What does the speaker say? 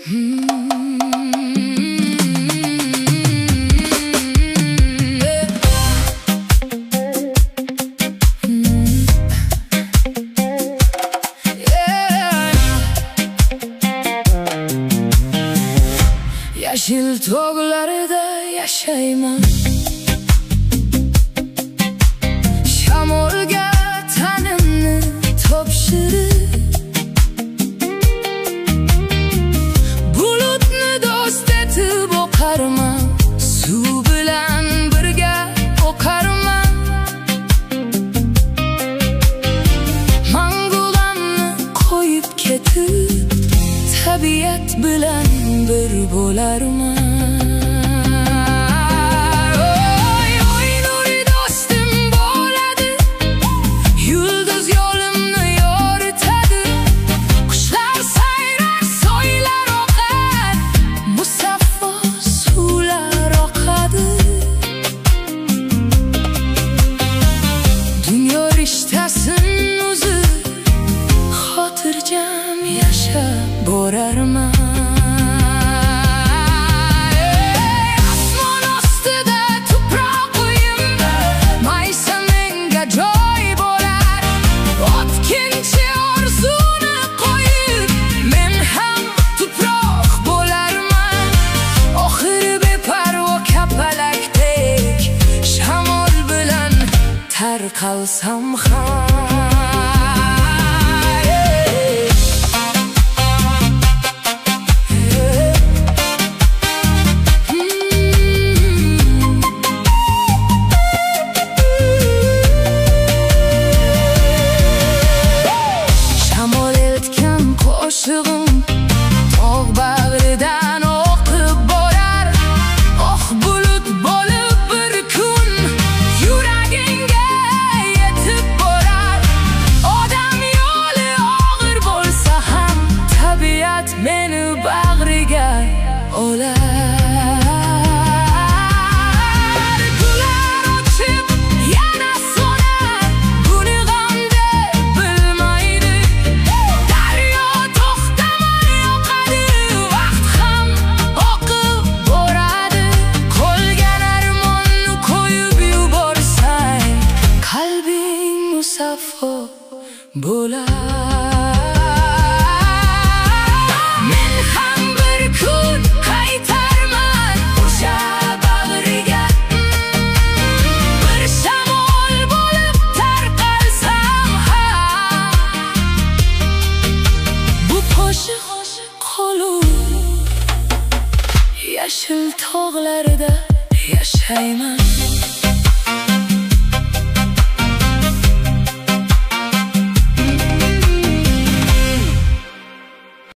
Yashil tog'larida yashayman, shamolga tanimni topshirib, bulutni do'st etib oqarman, suv bilan birga oqarman. Mangulamni qo'yib ketib, tabiat bilan bir bo'larman. Oy oy nuri do'stim bo'ladi, yulduz yo'limni yoritadi. Qushlar sayrar, soylar oqar, musaffo suvlar oqadi. Dunyo rishtasin uzib, xotirjam yashab borarman. Tarqalsam shamol eltgan qo'shig'im tog' bag'ridan oqib borar. Oh bulut bo'lib bir kun yuragingga yetib borar. Odam yo'li og'ir bo'lsa ham, tabiat meni bag'riga olar. Gullar ochib yana so'nar, buni g'am deb bilmaydi. Daryo to'xtamay oqadi, vaqt ham oqib boradi. Qolgan armonni qo'yib yuborsang, qalbing musaffo bo'lar. Men ham bir kun qaytarman o'sha bag'riga, bir shamol bo'lib tarqalsam ham. Bu qo'shiq qolur, yashil tog'larida yashayman.